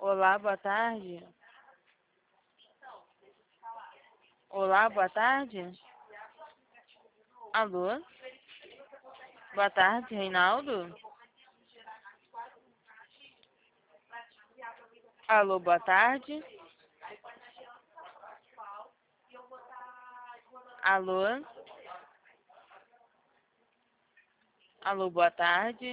Olá, boa tarde. Olá, boa tarde. Alô? Boa tarde, Reinaldo. Alô, boa tarde. Alô? Alô, boa tarde.